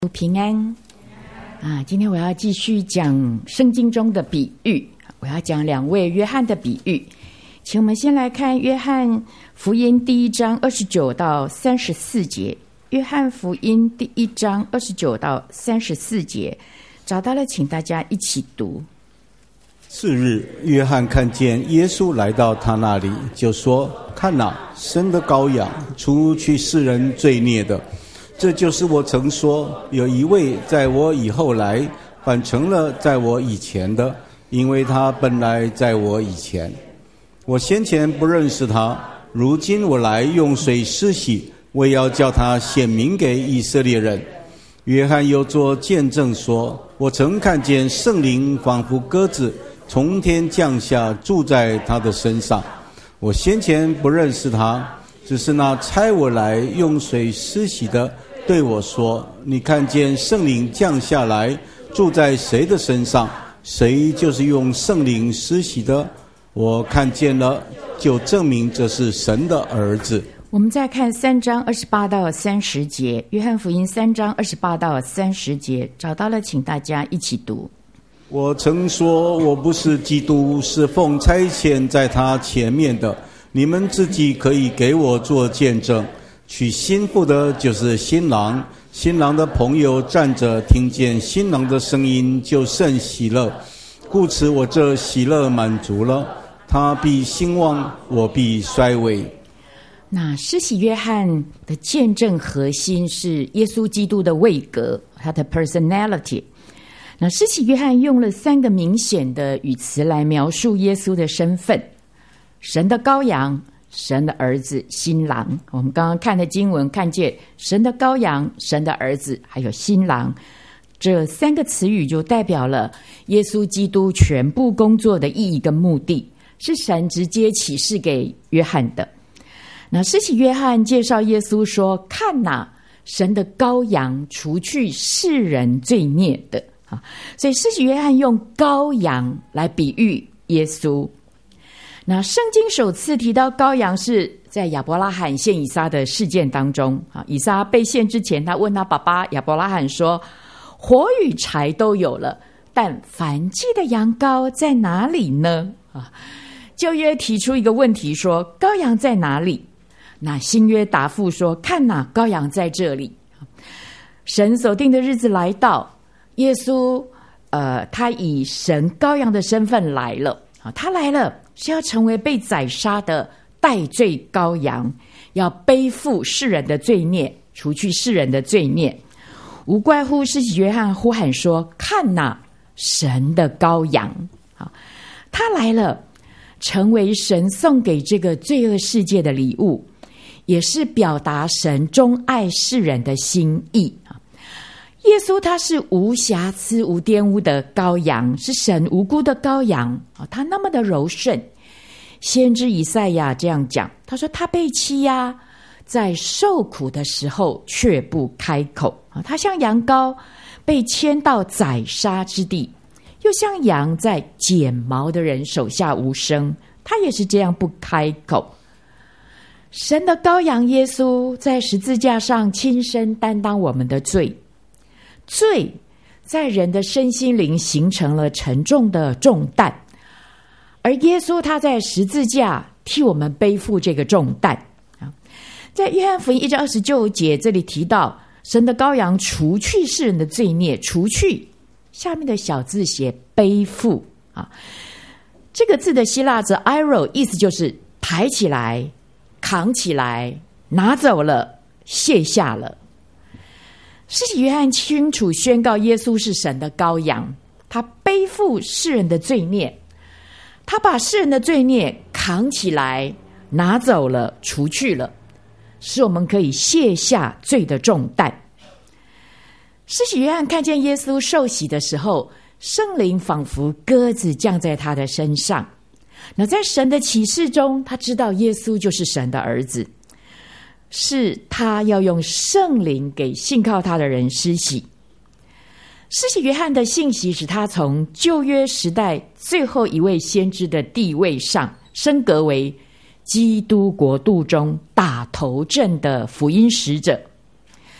平安今天我要继续讲圣经中的比喻，我要讲两位约翰的比喻。请我们先来看约翰福音第1章29到34节。约翰福音第1章29到34节，找到了请大家一起读。 次日，约翰看见耶稣来到他那里，就说：看哪，神的羔羊，除去世人罪孽的。这就是我曾说，有一位在我以后来，反成了在我以前的，因为他本来在我以前。我先前不认识他，如今我来用水施洗，我也要叫他显明给以色列人。约翰又作见证说：我曾看见圣灵仿佛鸽子从天降下，住在他的身上。我先前不认识他，只是那差我来用水施洗的对我说：你看见圣灵降下来，住在谁的身上，谁就是用圣灵施洗的。我看见了，就证明这是神的儿子。 我们再看3章28到30节，约翰福音3章28到30节，找到了请大家一起读。 我曾说我不是基督，是奉差遣在他前面的，你们自己可以给我做见证。娶新妇的就是新郎，新郎的朋友站着听见新郎的声音，就甚喜乐。故此我这喜乐满足了，他必兴旺，我必衰微。 那施洗约翰的见证核心是耶稣基督的位格，他的 personality。那施洗约翰用了3个明显的语词来描述耶稣的身份：神的羔羊、神的儿子、新郎。我们刚刚看的经文看见神的羔羊、神的儿子还有新郎，这3个词语就代表了耶稣基督全部工作的意义跟目的，是神直接启示给约翰的。那施洗约翰介绍耶稣说：看哪，神的羔羊，除去世人罪孽的。所以施洗约翰用羔羊来比喻耶稣。那圣经首次提到羔羊是在亚伯拉罕献以撒的事件当中。以撒被献之前，他问他爸爸亚伯拉罕说：火与柴都有了，但燔祭的羊羔在哪里呢？旧约提出一个问题说：羔羊在哪里？那新约答复说：看哪，羔羊在这里。神所定的日子来到，耶稣他以神羔羊的身份来了。他来了是要成为被宰杀的代罪羔羊，要背负世人的罪孽，除去世人的罪孽。无怪乎施洗约翰呼喊说：看哪，神的羔羊。他来了，成为神送给这个罪恶世界的礼物，也是表达神钟爱世人的心意。耶稣他是无瑕疵无玷污的羔羊，是神无辜的羔羊，他那么的柔顺。先知以赛亚这样讲，他说他被欺压，在受苦的时候却不开口。他像羊羔被牵到宰杀之地，又像羊在剪毛的人手下无声，他也是这样不开口。神的羔羊耶稣在十字架上亲身担当我们的罪，罪在人的身心灵形成了沉重的重担，而耶稣他在十字架替我们背负这个重担。在约翰福音1章29节这里提到，神的羔羊除去世人的罪孽，除去下面的小字写背负这个字的希腊字 airo 意思就是抬起来、扛起来、拿走了、卸下了。施洗约翰清楚宣告耶稣是神的羔羊，他背负世人的罪孽，他把世人的罪孽扛起来，拿走了，除去了，使我们可以卸下罪的重担。施洗约翰看见耶稣受洗的时候，圣灵仿佛鸽子降在他的身上。那在神的启示中，他知道耶稣就是神的儿子，是他要用圣灵给信靠他的人施洗。施洗约翰的信息使他从旧约时代最后一位先知的地位上升格为基督国度中打头阵的福音使者。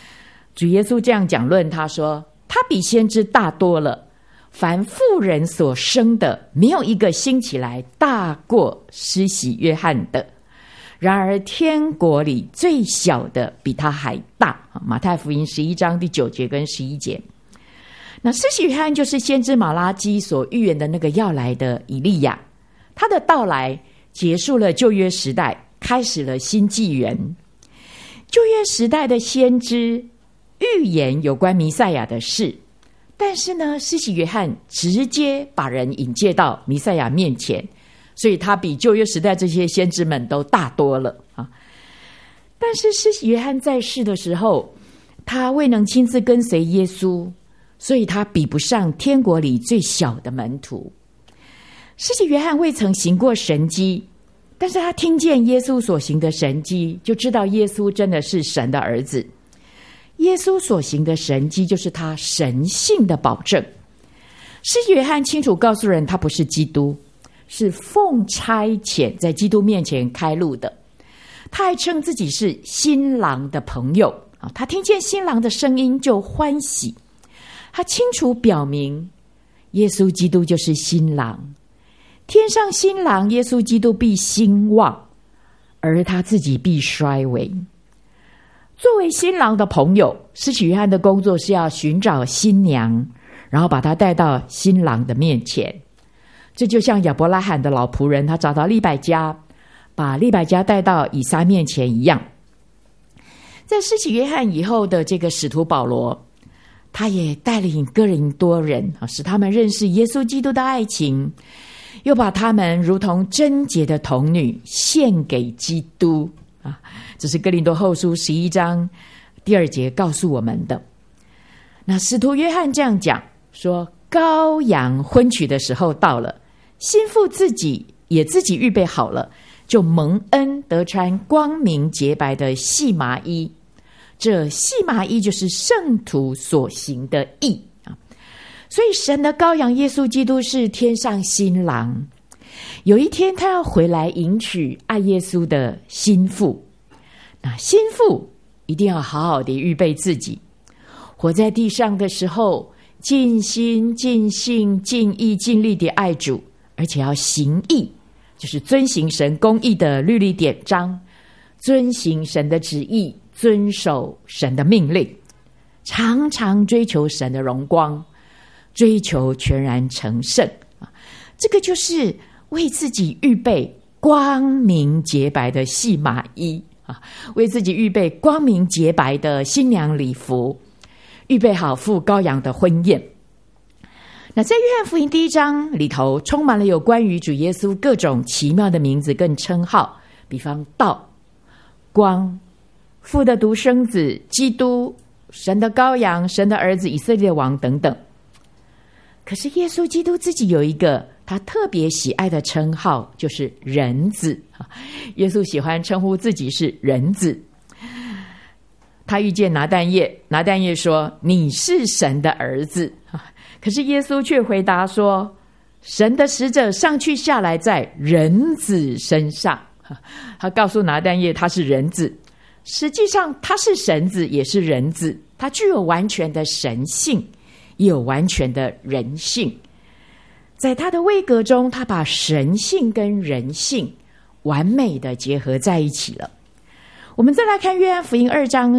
主耶稣这样讲论他说，他比先知大多了，凡妇人所生的，没有一个兴起来大过施洗约翰的。然而天国里最小的比他还大。马太福音11章第9节跟11节。那施洗约翰就是先知马拉基所预言的那个要来的以利亚，他的到来结束了旧约时代，开始了新纪元。旧约时代的先知预言有关弥赛亚的事，但是呢，施洗约翰直接把人引介到弥赛亚面前，所以他比旧约时代这些先知们都大多了啊。但是施洗约翰在世的时候，他未能亲自跟随耶稣，所以他比不上天国里最小的门徒。施洗约翰未曾行过神迹，但是他听见耶稣所行的神迹，就知道耶稣真的是神的儿子。耶稣所行的神迹就是他神性的保证。施洗约翰清楚告诉人，他不是基督，是奉差遣在基督面前开路的。他还称自己是新郎的朋友，他听见新郎的声音就欢喜。他清楚表明耶稣基督就是新郎，天上新郎耶稣基督必兴旺，而他自己必衰微。作为新郎的朋友，施洗约翰的工作是要寻找新娘，然后把她带到新郎的面前。这就像亚伯拉罕的老仆人，他找到利百加，把利百加带到以撒面前一样。在施洗约翰以后的这个使徒保罗，他也带领哥林多人，使他们认识耶稣基督的爱情，又把他们如同贞洁的童女献给基督。这是哥林多后书11章第2节告诉我们的。那使徒约翰这样讲说，羔羊婚娶的时候到了，新妇自己也自己预备好了，就蒙恩得穿光明洁白的细麻衣。这细麻衣就是圣徒所行的义。所以神的羔羊耶稣基督是天上新郎，有一天他要回来迎娶爱耶稣的新妇。那新妇一定要好好的预备自己，活在地上的时候尽心尽性尽意尽力的爱主，而且要行义，就是遵行神公义的律例典章，遵行神的旨意，遵守神的命令，常常追求神的荣光，追求全然成圣。这个就是为自己预备光明洁白的细麻衣，为自己预备光明洁白的新娘礼服，预备好赴羔羊的婚宴。那在约翰福音第1章里头，充满了有关于主耶稣各种奇妙的名字跟称号，比方道、光、父的独生子、基督、神的羔羊、神的儿子、以色列王等等。可是耶稣基督自己有一个他特别喜爱的称号，就是人子。耶稣喜欢称呼自己是人子。他遇见拿但业，拿但业说，你是神的儿子。可是耶稣却回答说，神的使者上去下来在人子身上。他告诉拿但业他是人子，实际上他是神子也是人子，他具有完全的神性，也有完全的人性。在他的位格中，他把神性跟人性完美的结合在一起了。我们再来看约翰福音2章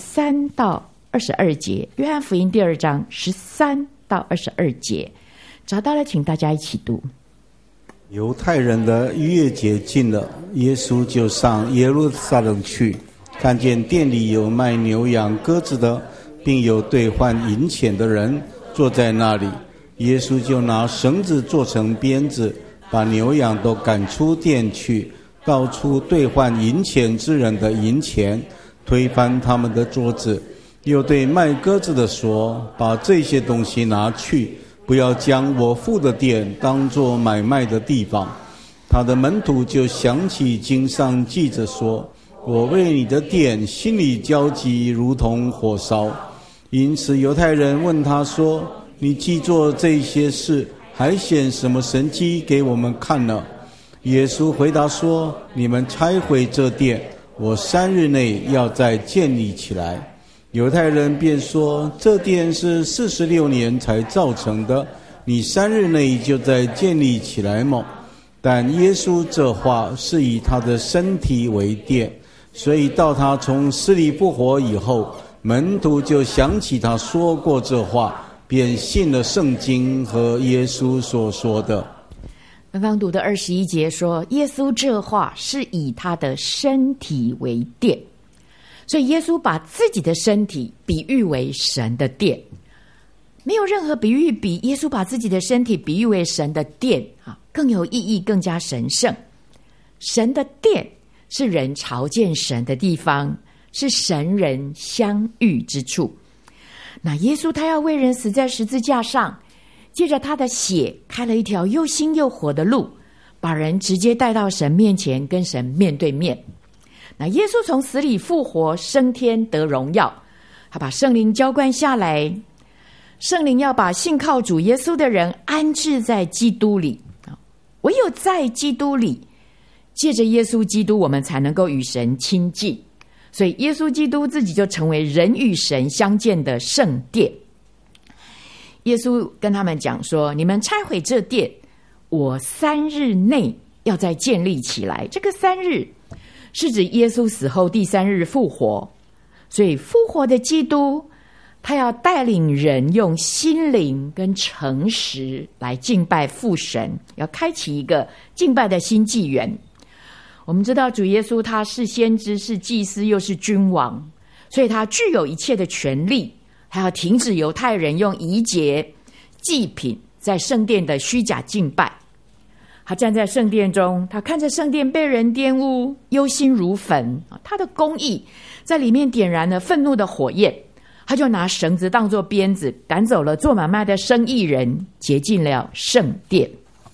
13到22节，约翰福音第2章13到22节，找到了请大家一起读。 犹太人的逾越节近了，耶稣就上耶路撒冷去，看见店里有卖牛羊鸽子的，并有兑换银钱的人坐在那里。耶稣就拿绳子做成鞭子，把牛羊都赶出店去，倒出兑换银钱之人的银钱，推翻他们的桌子。又对卖鸽子的说，把这些东西拿去，不要将我父的殿当作买卖的地方。他的门徒就想起经上记着说，我为你的殿心里焦急，如同火烧。因此犹太人问他说，你既做这些事，还显什么神迹给我们看呢？耶稣回答说，你们拆毁这殿，我3日内要再建立起来。 犹太人便说，这殿是46年才造成的，你3日内就在建立起来么？但耶稣这话是以他的身体为殿，所以到他从死里复活以后，门徒就想起他说过这话，便信了圣经和耶稣所说的。 刚刚读的21节说，耶稣这话是以他的身体为殿，所以耶稣把自己的身体比喻为神的殿。没有任何比喻比耶稣把自己的身体比喻为神的殿更有意义，更加神圣。神的殿是人朝见神的地方，是神人相遇之处。那耶稣他要为人死在十字架上，借着他的血开了一条又新又活的路，把人直接带到神面前，跟神面对面。那耶稣从死里复活，升天得荣耀，他把圣灵浇灌下来，圣灵要把信靠主耶稣的人安置在基督里。唯有在基督里，借着耶稣基督，我们才能够与神亲近。所以耶稣基督自己就成为人与神相见的圣殿。耶稣跟他们讲说，你们拆毁这殿，我3日内要再建立起来。这个3日是指耶稣死后第3日复活，所以复活的基督他要带领人用心灵跟诚实来敬拜父神，要开启一个敬拜的新纪元。我们知道主耶稣他是先知，是祭司，又是君王，所以他具有一切的权利，他要停止犹太人用仪节祭品在圣殿的虚假敬拜。他站在圣殿中，他看着圣殿被人玷污，忧心如焚，他的公义在里面点燃了愤怒的火焰，他就拿绳子当作鞭子，赶走了做买卖的生意人，洁净了圣殿。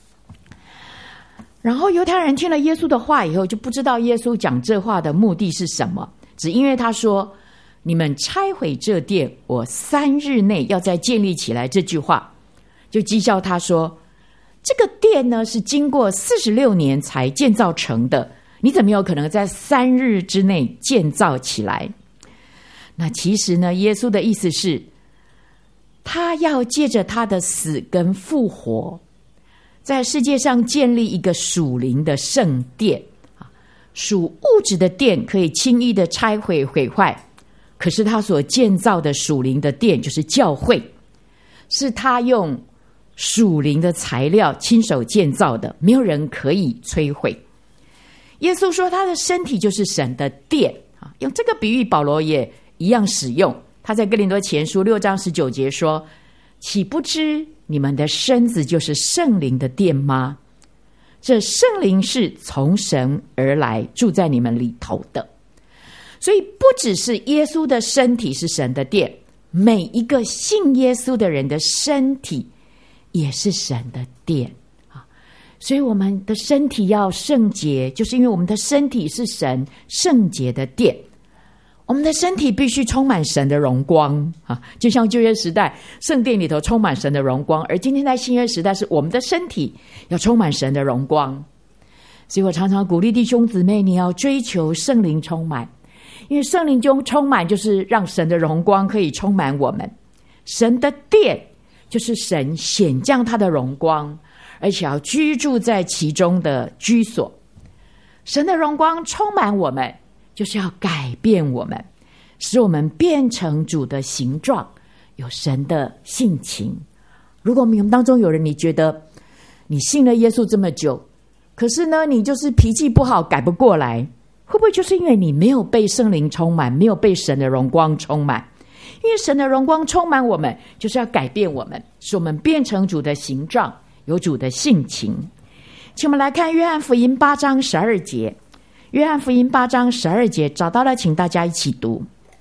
然后犹太人听了耶稣的话以后，就不知道耶稣讲这话的目的是什么，只因为他说，你们拆毁这殿，我3日内要再建立起来，这句话就讥笑他说，这个殿呢是经过46年才建造成的，你怎么有可能在3日之内建造起来？那其实呢，耶稣的意思是，他要借着他的死跟复活，在世界上建立一个属灵的圣殿。属物质的殿可以轻易的拆毁毁坏，可是他所建造的属灵的殿就是教会，是他用属灵的材料亲手建造的，没有人可以摧毁。耶稣说他的身体就是神的殿，用这个比喻保罗也一样使用。他在哥林多前书6章19节说，岂不知你们的身子就是圣灵的殿吗？这圣灵是从神而来，住在你们里头的。所以不只是耶稣的身体是神的殿，每一个信耶稣的人的身体也是神的殿。所以我们的身体要圣洁，就是因为我们的身体是神圣洁的殿。我们的身体必须充满神的荣光就像旧约时代圣殿里头充满神的荣光，而今天在新约时代是我们的身体要充满神的荣光。所以我常常鼓励弟兄姊妹，你要追求圣灵充满，因为圣灵中充满就是让神的荣光可以充满我们。神的殿就是神显降他的荣光，而且要居住在其中的居所。神的荣光充满我们，就是要改变我们，使我们变成主的形状，有神的性情。如果我们当中有人，你觉得你信了耶稣这么久，可是呢你就是脾气不好，改不过来，会不会就是因为你没有被圣灵充满，没有被神的荣光充满？因为神的荣光充满我们，就是要改变我们，使我们变成主的形状，有主的性情。请我们来看约翰福音8章12节。约翰福音8章12节找到了，请大家一起读。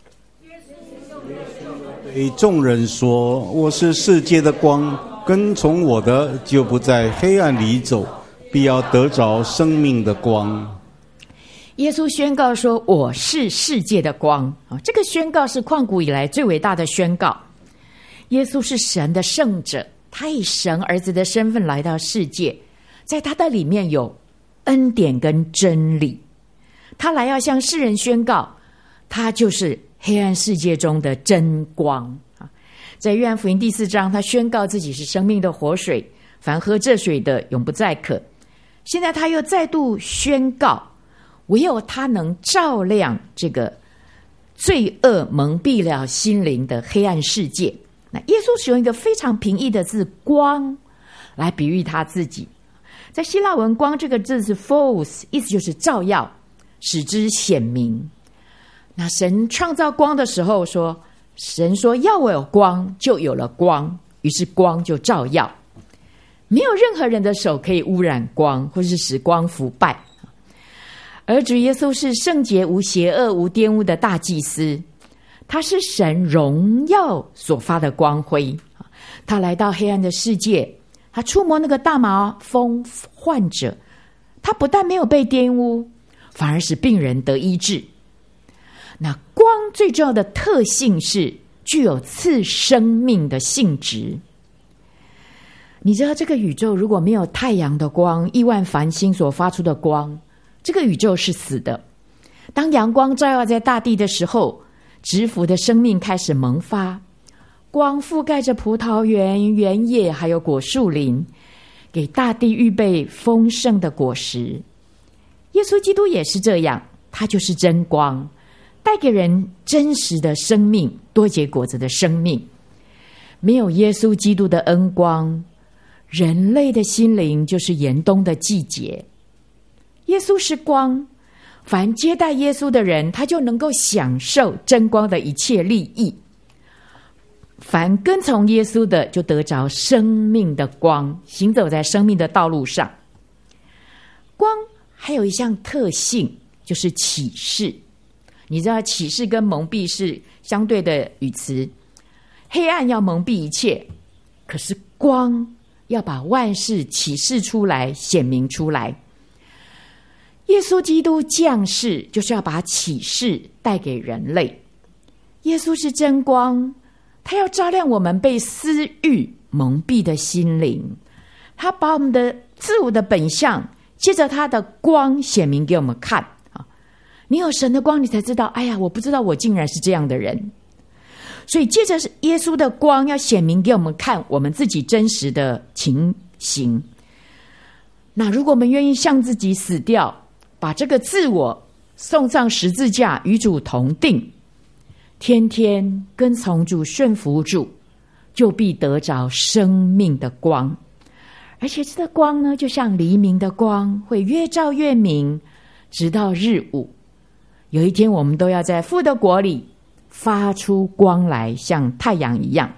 对众人说，我是世界的光，跟从我的就不在黑暗里走，必要得着生命的光。 耶稣宣告说，我是世界的光。这个宣告是旷古以来最伟大的宣告。耶稣是神的圣者，他以神儿子的身份来到世界，在他的里面有恩典跟真理。他来要向世人宣告，他就是黑暗世界中的真光。在约翰福音第4章，他宣告自己是生命的活水，凡喝这水的永不再渴。现在他又再度宣告，唯有他能照亮这个罪恶蒙蔽了心灵的黑暗世界。那耶稣使用一个非常平易的字光来比喻他自己。在希腊文，光这个字是 phos， 意思就是照耀，使之显明。那神创造光的时候说，神说要我有光，就有了光，于是光就照耀。没有任何人的手可以污染光，或是使光腐败。而主耶稣是圣洁无邪恶无玷污的大祭司，他是神荣耀所发的光辉。他来到黑暗的世界，他触摸那个大麻风患者，他不但没有被玷污，反而使病人得医治。那光最重要的特性是具有赐生命的性质。你知道这个宇宙如果没有太阳的光，亿万繁星所发出的光，这个宇宙是死的。当阳光照耀在大地的时候，植物的生命开始萌发，光覆盖着葡萄园、原野还有果树林，给大地预备丰盛的果实。耶稣基督也是这样，他就是真光，带给人真实的生命，多结果子的生命。没有耶稣基督的恩光，人类的心灵就是严冬的季节。耶稣是光，凡接待耶稣的人，他就能够享受真光的一切利益。凡跟从耶稣的，就得着生命的光，行走在生命的道路上。光还有一项特性，就是启示。你知道启示跟蒙蔽是相对的语词，黑暗要蒙蔽一切，可是光要把万事启示出来，显明出来。耶稣基督降世就是要把启示带给人类。耶稣是真光，他要照亮我们被私欲蒙蔽的心灵，他把我们的自我的本相借着他的光显明给我们看。你有神的光，你才知道，哎呀，我不知道我竟然是这样的人。所以借着耶稣的光要显明给我们看我们自己真实的情形。那如果我们愿意向自己死掉，把这个自我送上十字架，与主同定，天天跟从主，顺服主，就必得着生命的光。而且这个光呢，就像黎明的光，会越照越明，直到日午。有一天我们都要在父的国里发出光来，像太阳一样。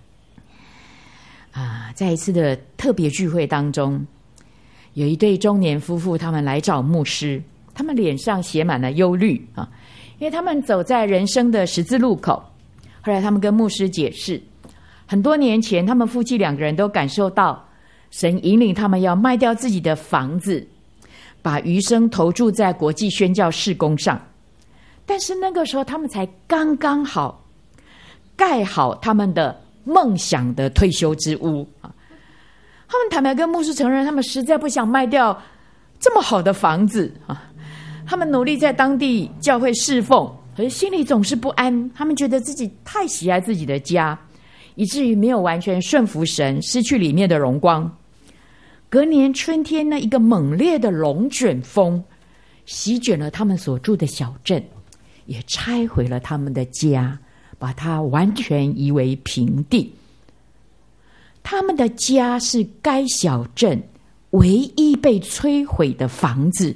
在一次的特别聚会当中，有一对中年夫妇，他们来找牧师，他们脸上写满了忧虑因为他们走在人生的十字路口。后来他们跟牧师解释，很多年前他们夫妻2个人都感受到神引领他们要卖掉自己的房子，把余生投注在国际宣教事工上。但是那个时候他们才刚刚好盖好他们的梦想的退休之屋。他们坦白跟牧师承认，他们实在不想卖掉这么好的房子他们努力在当地教会侍奉，可是心里总是不安。他们觉得自己太喜爱自己的家，以至于没有完全顺服神，失去里面的荣光。隔年春天呢，一个猛烈的龙卷风席卷了他们所住的小镇，也拆毁了他们的家，把它完全夷为平地。他们的家是该小镇唯一被摧毁的房子。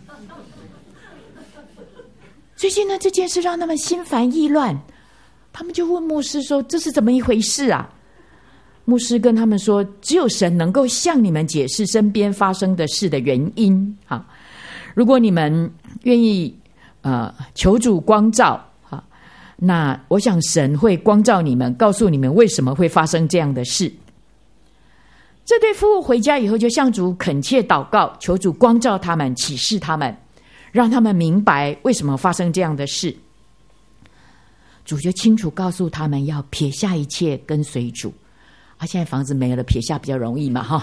最近呢，这件事让他们心烦意乱，他们就问牧师说，这是怎么一回事啊？牧师跟他们说，只有神能够向你们解释身边发生的事的原因。如果你们愿意求主光照，那我想神会光照你们，告诉你们为什么会发生这样的事。这对夫妇回家以后就向主恳切祷告，求主光照他们，启示他们，让他们明白为什么发生这样的事。主就清楚告诉他们要撇下一切跟随主。现在房子没了，撇下比较容易嘛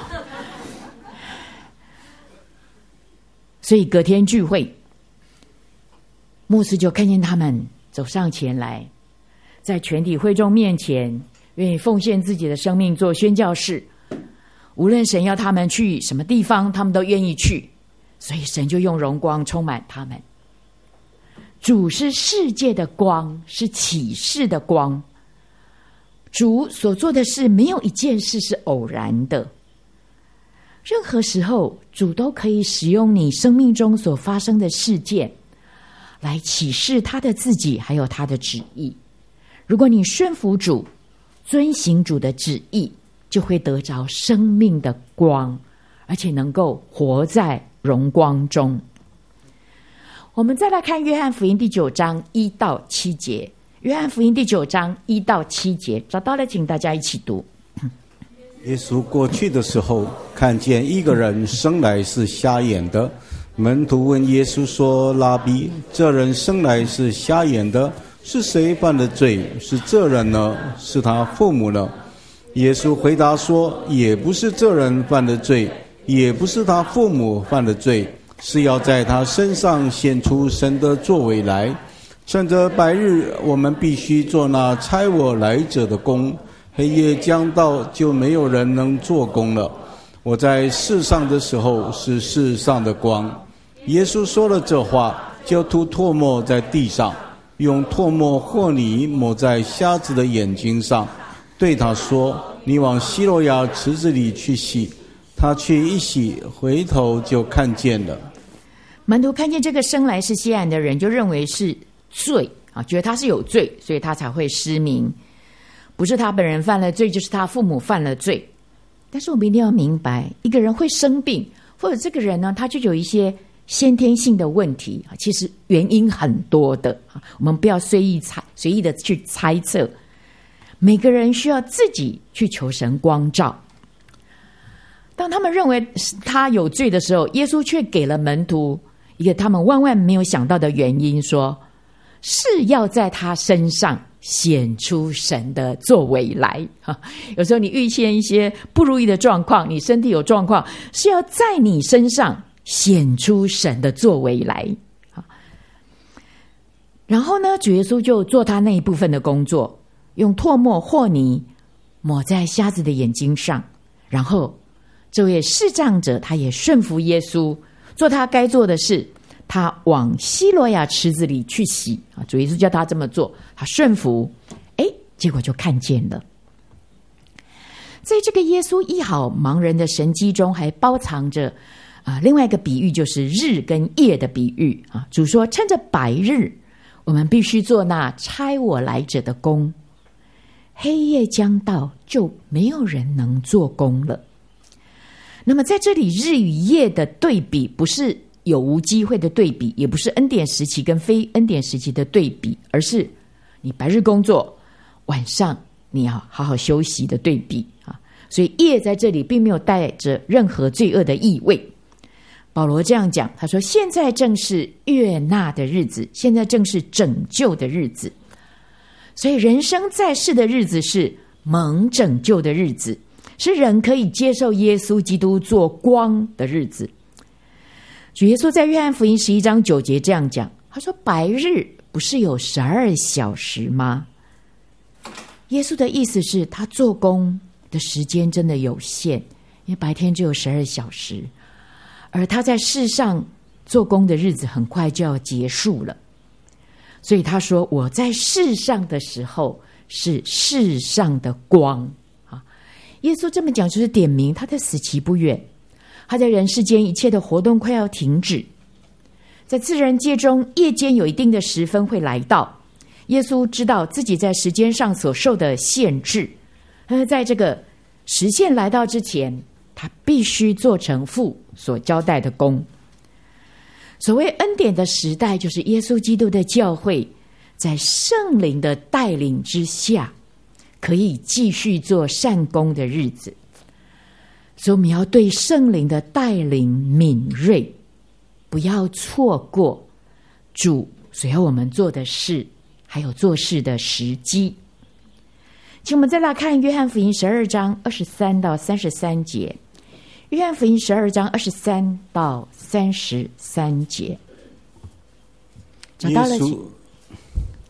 所以隔天聚会，牧师就看见他们走上前来，在全体会众面前愿意奉献自己的生命做宣教士，无论神要他们去什么地方，他们都愿意去，所以神就用荣光充满他们。主是世界的光，是启示的光。主所做的事，没有一件事是偶然的。任何时候，主都可以使用你生命中所发生的事件，来启示他的自己，还有他的旨意。如果你顺服主，遵行主的旨意，就会得着生命的光，而且能够活在荣光中。我们再来看约翰福音第9章1到7节。约翰福音第9章1到7节，找到了请大家一起读。 耶稣过去的时候，看见一个人生来是瞎眼的，门徒问耶稣说：拉比，这人生来是瞎眼的，是谁犯的罪？是这人呢？是他父母呢？耶稣回答说：也不是这人犯的罪，也不是他父母犯的罪，是要在他身上显出神的作为来。趁着白日，我们必须做那差我来者的工，黑夜将到，就没有人能做工了。我在世上的时候是世上的光。耶稣说了这话，就吐唾沫在地上，用唾沫和泥抹在瞎子的眼睛上，对他说：你往西罗亚池子里去洗。他去一洗，回头就看见了。 门徒看见这个生来是瞎眼的人，就认为是罪啊，觉得他是有罪，所以他才会失明。不是他本人犯了罪，就是他父母犯了罪。但是我们一定要明白，一个人会生病，或者这个人呢，他就有一些先天性的问题，其实原因很多的，我们不要随意的去猜测。每个人需要自己去求神光照。当他们认为他有罪的时候，耶稣却给了门徒一个他们万万没有想到的原因，说是要在他身上显出神的作为来。有时候你遇见一些不如意的状况，你身体有状况，是要在你身上显出神的作为来。然后呢，主耶稣就做他那一部分的工作，用唾沫和泥抹在瞎子的眼睛上，然后这位视障者他也顺服耶稣，做他该做的事，他往西罗亚池子里去洗。主耶稣叫他这么做，他顺服，结果就看见了。在这个耶稣医好盲人的神迹中，还包藏着另外一个比喻，就是日跟夜的比喻。主说，趁着白日，我们必须做那差我来者的工，黑夜将到，就没有人能做工了。那么在这里，日与夜的对比，不是有无机会的对比，也不是恩典时期跟非恩典时期的对比，而是你白日工作，晚上你要好好休息的对比。所以夜在这里并没有带着任何罪恶的意味。保罗这样讲，他说，现在正是悦纳的日子，现在正是拯救的日子。所以人生在世的日子是蒙拯救的日子，是人可以接受耶稣基督做光的日子。主耶稣在约翰福音11章9节这样讲，他说，白日不是有12小时吗？耶稣的意思是，他做工的时间真的有限，因为白天只有12小时，而他在世上做工的日子很快就要结束了。所以他说，我在世上的时候是世上的光。耶稣这么讲，就是点明他的死期不远，他在人世间一切的活动快要停止。在自然界中，夜间有一定的时分会来到，耶稣知道自己在时间上所受的限制，在这个时限来到之前，他必须做成父所交代的工。所谓恩典的时代，就是耶稣基督的教会在圣灵的带领之下，可以继续做善工的日子。所以我们要对圣灵的带领敏锐，不要错过主所要我们做的事，还有做事的时机。请我们再来看约翰福音12章23到33节。约翰福音12章23到33节，找到了。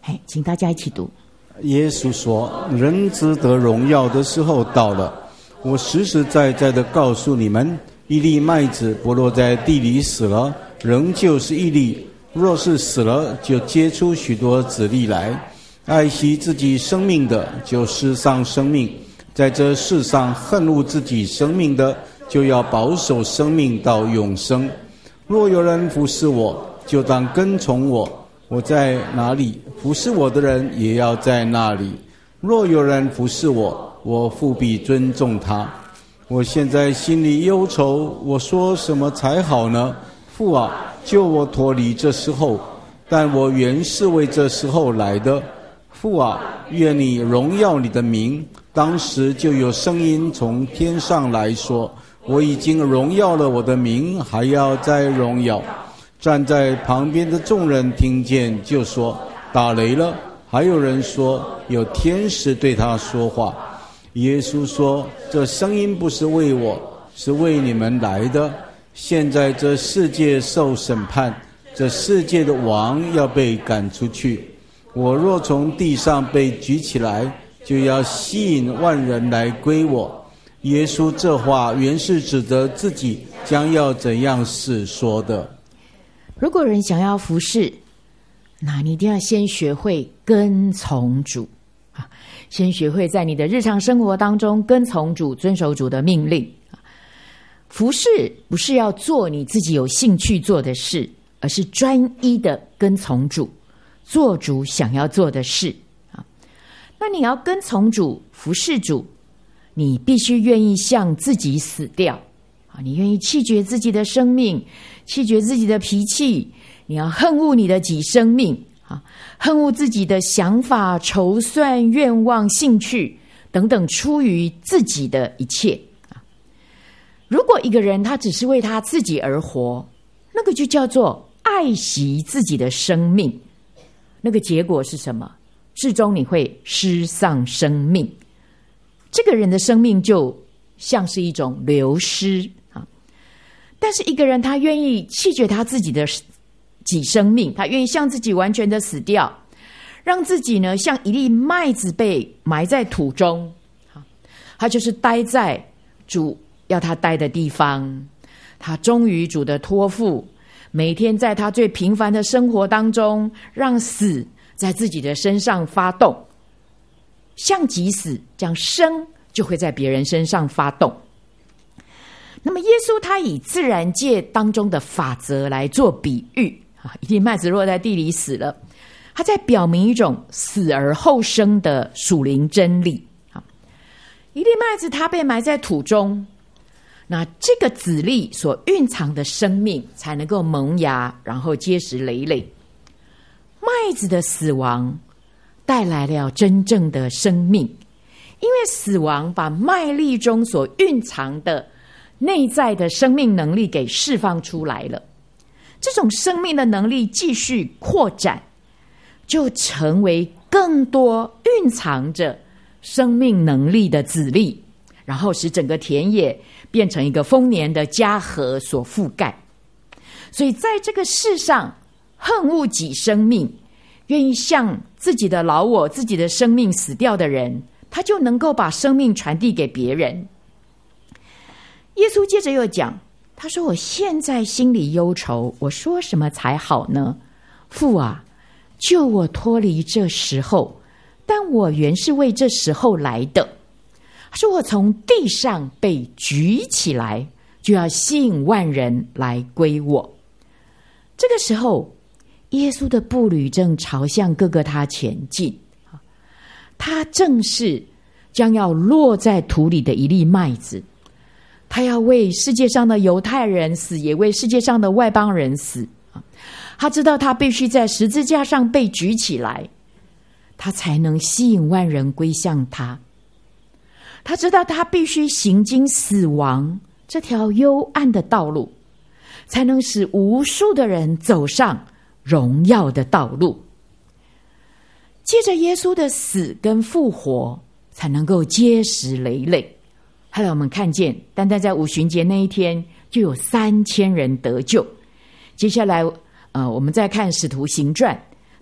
请大家一起读。 耶稣说，人子得荣耀的时候到了。我实实在在的告诉你们，一粒麦子不落在地里死了，仍旧是一粒；若是死了，就结出许多子粒来。爱惜自己生命的，就失丧生命；在这世上恨恶自己生命的，就要保守生命到永生。若有人服侍我，就当跟从我；我在哪里，服侍我的人也要在那里。若有人服侍我，我父必尊重他。我现在心里忧愁，我说什么才好呢？父啊，救我脱离这时候，但我原是为这时候来的。父啊，愿你荣耀你的名。当时就有声音从天上来说，我已经荣耀了我的名，还要再荣耀。站在旁边的众人听见，就说打雷了。还有人说有天使对他说话。耶稣说，这声音不是为我，是为你们来的。现在这世界受审判，这世界的王要被赶出去。我若从地上被举起来，就要吸引万人来归我。耶稣这话原是指着自己将要怎样死说的。 如果人想要服侍，那你一定要先学会跟从主，先学会在你的日常生活当中跟从主，遵守主的命令。服侍不是要做你自己有兴趣做的事，而是专一的跟从主，做主想要做的事。那你要跟从主，服侍主，你必须愿意向自己死掉，你愿意弃绝自己的生命，弃绝自己的脾气，你要恨恶你的己生命，恨恶自己的想法、筹算、愿望、兴趣等等，出于自己的一切。如果一个人他只是为他自己而活，那个就叫做爱惜自己的生命，那个结果是什么？至终你会失丧生命，这个人的生命就像是一种流失。但是一个人他愿意弃绝他自己的己生命，他愿意向自己完全的死掉，让自己呢像一粒麦子被埋在土中，他就是待在主要他待的地方，他忠于主的托付，每天在他最平凡的生活当中，让死在自己的身上发动，像己死，这样生就会在别人身上发动。那么耶稣他以自然界当中的法则来做比喻，一粒麦子落在地里死了，他在表明一种死而后生的属灵真理。一粒麦子它被埋在土中，那这个子粒所蕴藏的生命才能够萌芽，然后结实累累。麦子的死亡带来了真正的生命，因为死亡把麦粒中所蕴藏的内在的生命能力给释放出来了。这种生命的能力继续扩展，就成为更多蕴藏着生命能力的子粒，然后使整个田野变成一个丰年的家禾所覆盖。所以在这个世上，恨恶己生命，愿意向自己的老我、自己的生命死掉的人，他就能够把生命传递给别人。耶稣接着又讲，他说，我现在心里忧愁，我说什么才好呢？父啊，救我脱离这时候，但我原是为这时候来的。他说，我从地上被举起来，就要吸引万人来归我。这个时候，耶稣的步履正朝向各个他前进，他正是将要落在土里的一粒麦子，他要为世界上的犹太人死，也为世界上的外邦人死。他知道他必须在十字架上被举起来，他才能吸引万人归向他。他知道他必须行经死亡这条幽暗的道路，才能使无数的人走上荣耀的道路。借着耶稣的死跟复活，才能够结实累累。后来我们看见，单单在五旬节那一天，就有3000人得救。接下来我们再看使徒行传，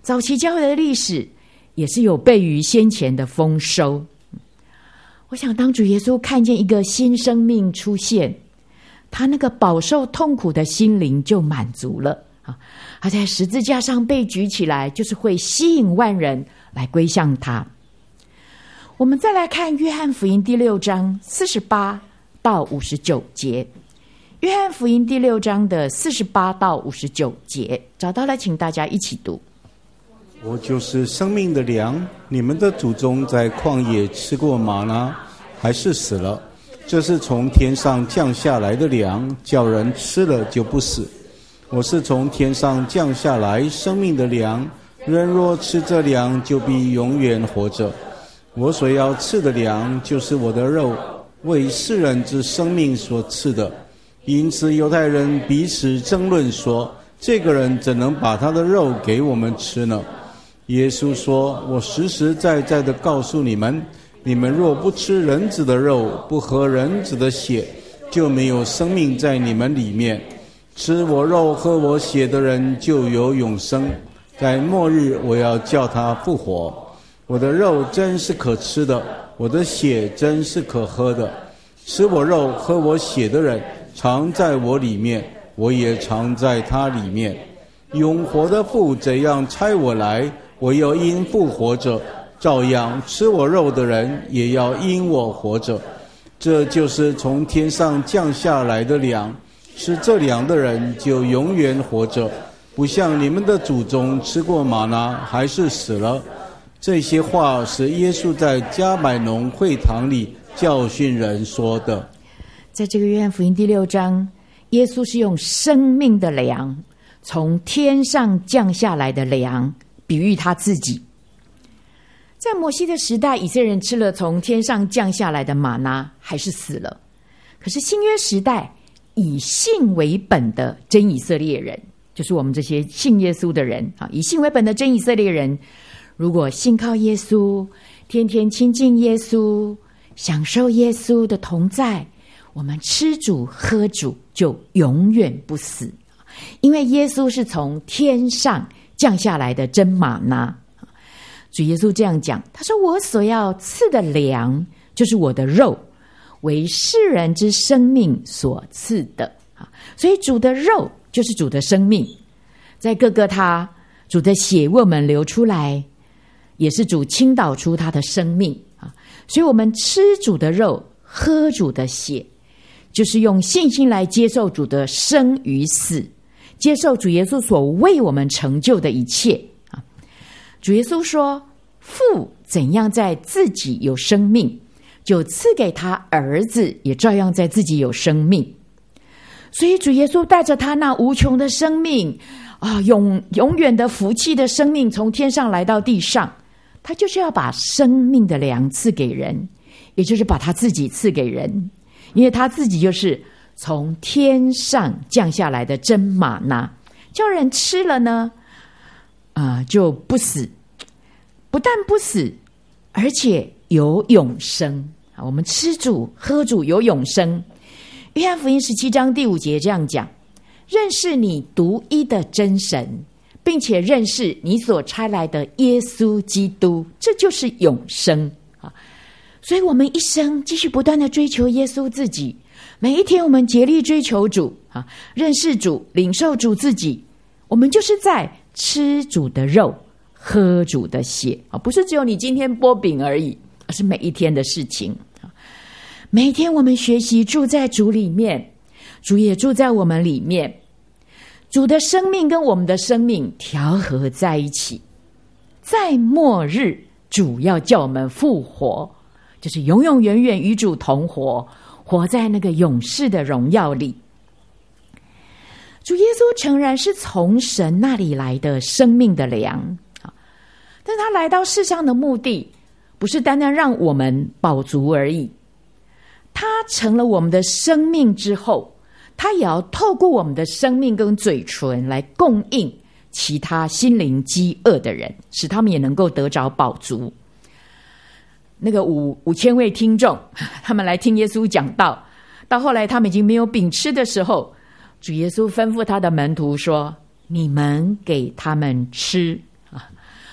早期教会的历史也是有悖于先前的丰收。我想当主耶稣看见一个新生命出现，他那个饱受痛苦的心灵就满足了。他在十字架上被举起来，就是会吸引万人来归向他。我们再来看约翰福音第6章48到59节。约翰福音第6章的48到59节，找到了请大家一起读。 我就是生命的粮，你们的祖宗在旷野吃过玛拿，还是死了。这是从天上降下来的粮，叫人吃了就不死。我是从天上降下来生命的粮，人若吃这粮，就必永远活着。我所要赐的粮，就是我的肉，为世人之生命所赐的。因此犹太人彼此争论说，这个人怎能把他的肉给我们吃呢？耶稣说，我实实在在的告诉你们，你们若不吃人子的肉，不喝人子的血，就没有生命在你们里面。吃我肉喝我血的人就有永生，在末日我要叫他复活。我的肉真是可吃的，我的血真是可喝的。吃我肉喝我血的人常在我里面，我也常在他里面。永活的父怎样差我来，我要因父活着，照样吃我肉的人也要因我活着。这就是从天上降下来的粮，吃这粮的人就永远活着，不像你们的祖宗吃过玛拿，还是死了。这些话是耶稣在加百农会堂里教训人说的。 在这个约翰福音第6章，耶稣是用生命的粮，从天上降下来的粮，比喻他自己。在摩西的时代，以色列人吃了从天上降下来的玛拿，还是死了。可是新约时代，以信为本的真以色列人，就是我们这些信耶稣的人，以信为本的真以色列人，如果信靠耶稣，天天亲近耶稣，享受耶稣的同在，我们吃主喝主就永远不死，因为耶稣是从天上降下来的真玛拿。主耶稣这样讲，他说，我所要赐的粮，就是我的肉，为世人之生命所赐的。所以主的肉就是主的生命，在各个他主的血为我们流出来，也是主倾倒出他的生命。所以我们吃主的肉喝主的血，就是用信心来接受主的生与死，接受主耶稣所为我们成就的一切。主耶稣说，父怎样在自己有生命，就赐给他儿子也照样在自己有生命。所以主耶稣带着他那无穷的生命永远的福气的生命，从天上来到地上，他就是要把生命的粮赐给人，也就是把他自己赐给人，因为他自己就是从天上降下来的真玛拿，叫人吃了呢就不死，不但不死，而且有永生。我们吃主喝主有永生。约翰福音17章第5节这样讲，认识你独一的真神，并且认识你所差来的耶稣基督，这就是永生。所以我们一生继续不断的追求耶稣自己，每一天我们竭力追求主，认识主，领受主自己，我们就是在吃主的肉喝主的血，不是只有你今天剥饼而已，而是每一天的事情。每一天我们学习住在主里面，主也住在我们里面，主的生命跟我们的生命调和在一起，在末日主要叫我们复活，就是永永远远与主同活，活在那个永世的荣耀里。主耶稣诚然是从神那里来的生命的粮，但他来到世上的目的不是单单让我们饱足而已，他成了我们的生命之后，他也要透过我们的生命跟嘴唇来供应其他心灵饥饿的人，使他们也能够得着饱足。那个5000位听众，他们来听耶稣讲道，到后来他们已经没有饼吃的时候，主耶稣吩咐他的门徒说，你们给他们吃。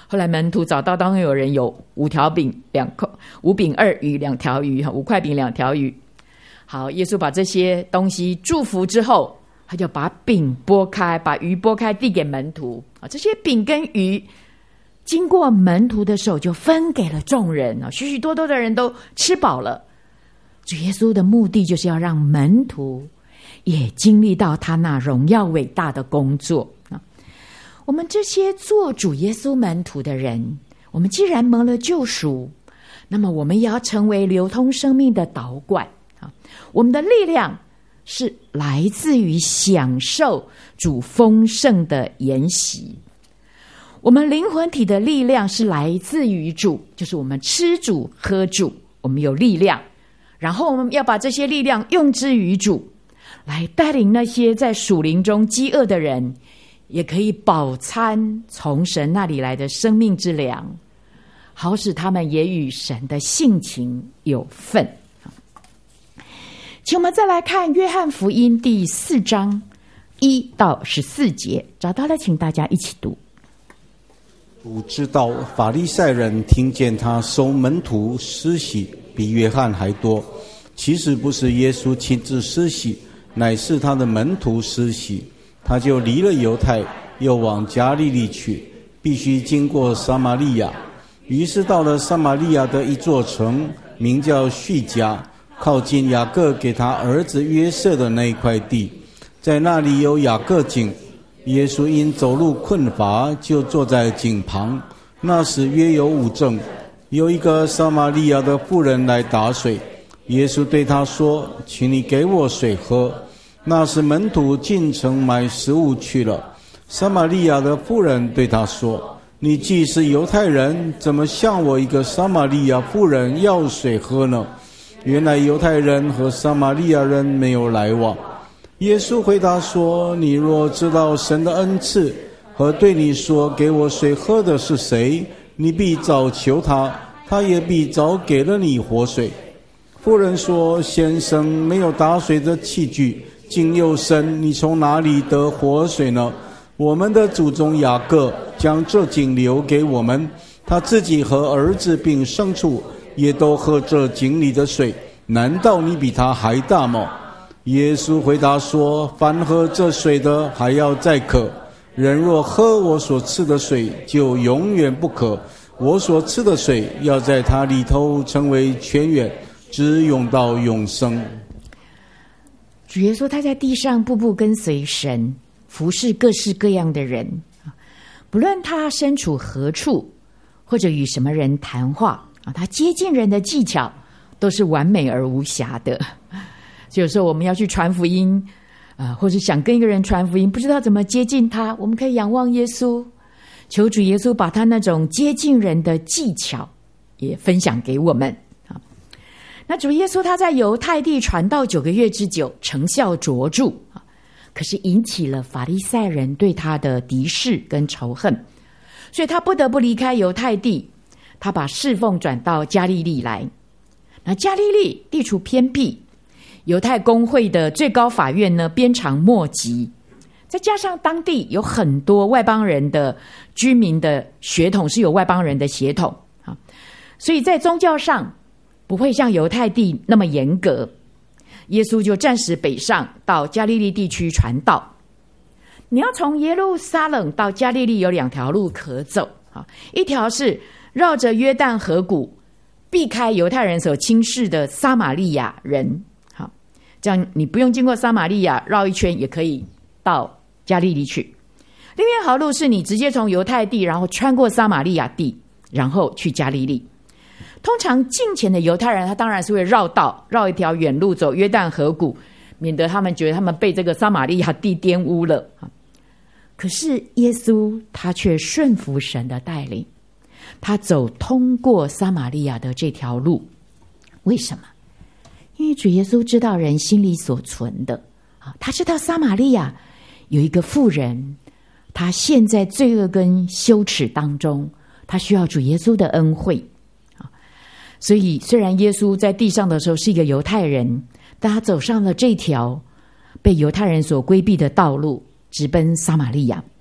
后来门徒找到当中有人有5条饼5饼2鱼2条鱼，5块饼2条鱼。好，耶稣把这些东西祝福之后，他就把饼拨开，把鱼拨开递给门徒。这些饼跟鱼经过门徒的手就分给了众人，许许多多的人都吃饱了。主耶稣的目的就是要让门徒也经历到他那荣耀伟大的工作。我们这些做主耶稣门徒的人，我们既然蒙了救赎，那么我们也要成为流通生命的导管。我们的力量是来自于享受主丰盛的筵席，我们灵魂体的力量是来自于主，就是我们吃主喝主，我们有力量，然后我们要把这些力量用之于主，来带领那些在属灵中饥饿的人，也可以饱餐从神那里来的生命之粮，好使他们也与神的性情有份。请我们再来看约翰福音第4章1到14节，找到了请大家一起读。 主知道法利赛人听见他收门徒施洗比约翰还多，其实不是耶稣亲自施洗，乃是他的门徒施洗。他就离了犹太，又往加利利去，必须经过撒玛利亚。于是到了撒玛利亚的一座城，名叫叙加，靠近雅各给他儿子约瑟的那一块地，在那里有雅各井。耶稣因走路困乏，就坐在井旁。那时约有午正，有一个撒玛利亚的妇人来打水。耶稣对他说：“请你给我水喝。”那时门徒进城买食物去了。撒玛利亚的妇人对他说：“你既是犹太人，怎么向我一个撒玛利亚妇人要水喝呢？”原来犹太人和撒玛利亚人没有来往。耶稣回答说：“你若知道神的恩赐和对你说给我水喝的是谁，你必早求他，他也必早给了你活水。”妇人说：“先生，没有打水的器具，井又深，你从哪里得活水呢？我们的祖宗雅各将这井留给我们，他自己和儿子并牲畜也都喝这井里的水，难道你比他还大吗？”耶稣回答说：“凡喝这水的还要再渴，人若喝我所赐的水，就永远不渴。我所赐的水要在他里头成为泉源，直涌到永生。” 主耶稣他在地上步步跟随神，服侍各式各样的人，不论他身处何处，或者与什么人谈话，他接近人的技巧都是完美而无瑕的。有时候我们要去传福音，或是想跟一个人传福音，不知道怎么接近他，我们可以仰望耶稣，求主耶稣把他那种接近人的技巧也分享给我们。那主耶稣他在犹太地传道9个月之久，成效卓著，可是引起了法利赛人对他的敌视跟仇恨，所以他不得不离开犹太地，他把侍奉转到加利利来。那加利利地处偏僻，犹太公会的最高法院呢鞭长莫及，再加上当地有很多外邦人的居民的血统是有外邦人的血统，所以在宗教上不会像犹太地那么严格。耶稣就暂时北上到加利利地区传道。你要从耶路撒冷到加利利有2条路可走，一条是绕着约旦河谷，避开犹太人所轻视的撒玛利亚人，这样你不用经过撒玛利亚，绕一圈也可以到加利利去。另外一条路是你直接从犹太地，然后穿过撒玛利亚地，然后去加利利。通常近前的犹太人他当然是会绕道，绕一条远路走约旦河谷，免得他们觉得他们被这个撒玛利亚地玷污了。可是耶稣他却顺服神的带领，他走通过撒玛利亚的这条路。为什么？因为主耶稣知道人心里所存的，他知道撒玛利亚有一个妇人，他陷在罪恶跟羞耻当中，他需要主耶稣的恩惠。所以虽然耶稣在地上的时候是一个犹太人，但他走上了这条被犹太人所规避的道路，直奔撒玛利亚。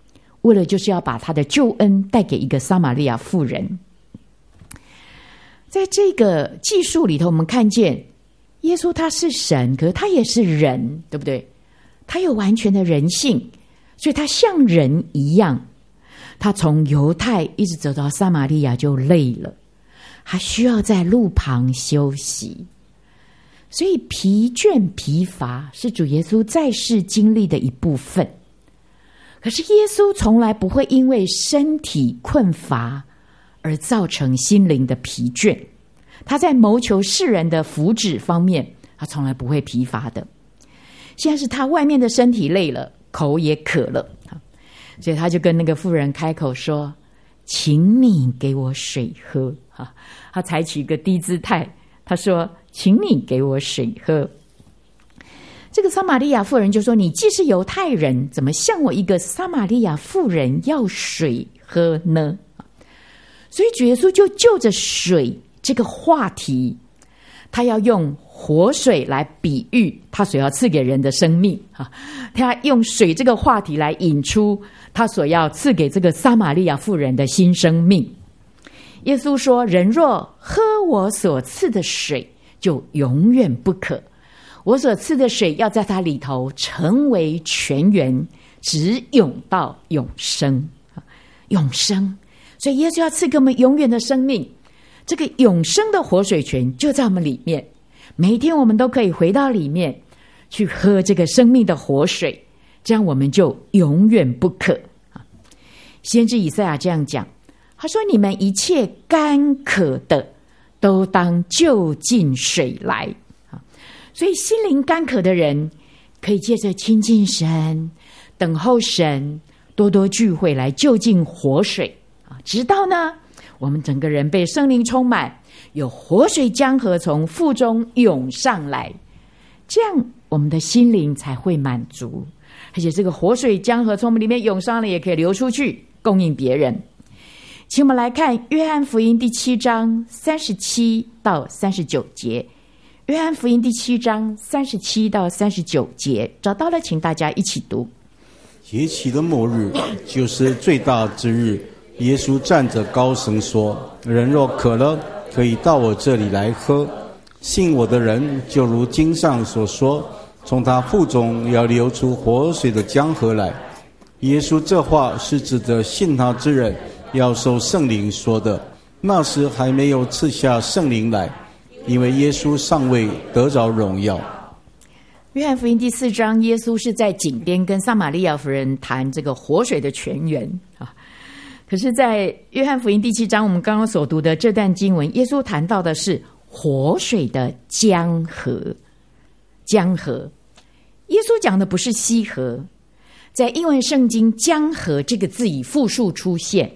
为了就是要把他的救恩带给一个撒玛利亚妇人。在这个记述里头，我们看见耶稣他是神，可是他也是人，对不对？他有完全的人性，所以他像人一样，他从犹太一直走到撒玛利亚就累了，他需要在路旁休息，所以疲倦疲乏是主耶稣在世经历的一部分。可是耶稣从来不会因为身体困乏而造成心灵的疲倦，他在谋求世人的福祉方面，他从来不会疲乏的。现在是他外面的身体累了，口也渴了，所以他就跟那个妇人开口说，请你给我水喝。他采取一个低姿态，他说，请你给我水喝。这个撒玛利亚妇人就说，你既是犹太人，怎么向我一个撒玛利亚妇人要水喝呢？所以主耶稣就就着水这个话题，他要用活水来比喻他所要赐给人的生命，他用水这个话题来引出他所要赐给这个撒玛利亚妇人的新生命。耶稣说，人若喝我所赐的水，就永远不渴，我所赐的水要在他里头成为泉源，直涌到永生。永生，所以耶稣要赐给我们永远的生命，这个永生的活水泉就在我们里面，每一天我们都可以回到里面去喝这个生命的活水，这样我们就永远不渴。先知以赛亚这样讲，他说，你们一切干渴的都当就近水来。所以心灵干渴的人可以借着亲近神，等候神，多多聚会来就近活水，直到呢我们整个人被圣灵充满，有活水江河从腹中涌上来，这样我们的心灵才会满足，而且这个活水江河从我们里面涌上来，也可以流出去供应别人。请我们来看约翰福音第7章37到39节。约翰福音第7章37到39节，找到了请大家一起读。 节期的末日，就是最大之日，耶稣站着高声说，人若渴了，可以到我这里来喝，信我的人，就如经上所说，从他腹中要流出活水的江河来。耶稣这话是指着信他之人要受圣灵说的，那时还没有赐下圣灵来，因为耶稣尚未得着荣耀。 约翰福音第4章，耶稣是在井边跟撒玛利亚妇人谈这个活水的泉源啊。可是在约翰福音第7章，我们刚刚所读的这段经文，耶稣谈到的是活水的江河。江河，耶稣讲的不是溪河，在英文圣经江河这个字以复数出现，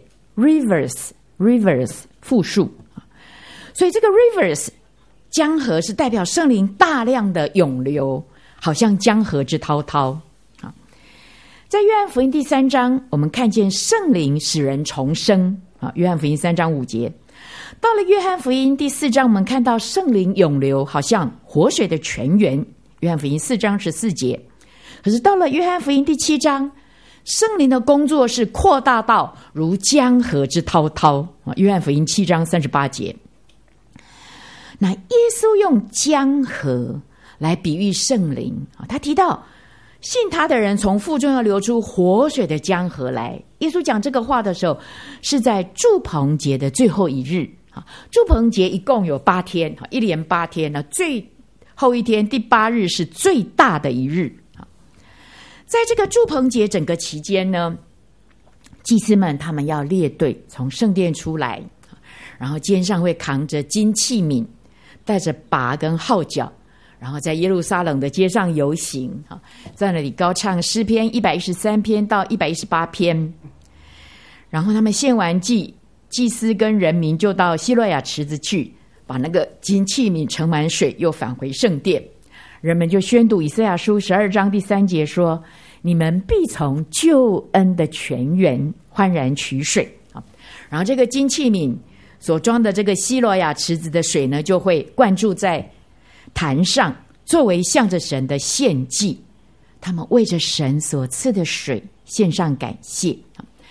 rivers 复数，所以这个 rivers 江河是代表圣灵大量的涌流，好像江河之滔滔。在约翰福音第3章，我们看见圣灵使人重生，约翰福音3章5节。到了约翰福音第4章，我们看到圣灵涌流，好像活水的泉源，约翰福音4章14节。可是到了约翰福音第7章，圣灵的工作是扩大到如江河之滔滔，约翰福音7章38节。那耶稣用江河来比喻圣灵，他提到信他的人从腹中要流出活水的江河来。耶稣讲这个话的时候，是在住棚节的最后一日。住棚节一共有8天，一连8天，最后一天第8日是最大的一日。在这个住棚节整个期间呢，祭司们他们要列队从圣殿出来，然后肩上会扛着金器皿，带着拔跟号角，然后在耶路撒冷的街上游行，在那里高唱诗篇113篇到118篇。然后他们献完祭，祭司跟人民就到希洛亚池子去，把那个金器皿盛满水，又返回圣殿。人们就宣读以赛亚书12章第3节说，你们必从救恩的泉源欢然取水。然后这个金器皿所装的这个希罗亚池子的水呢，就会灌注在坛上，作为向着神的献祭。他们为着神所赐的水献上感谢。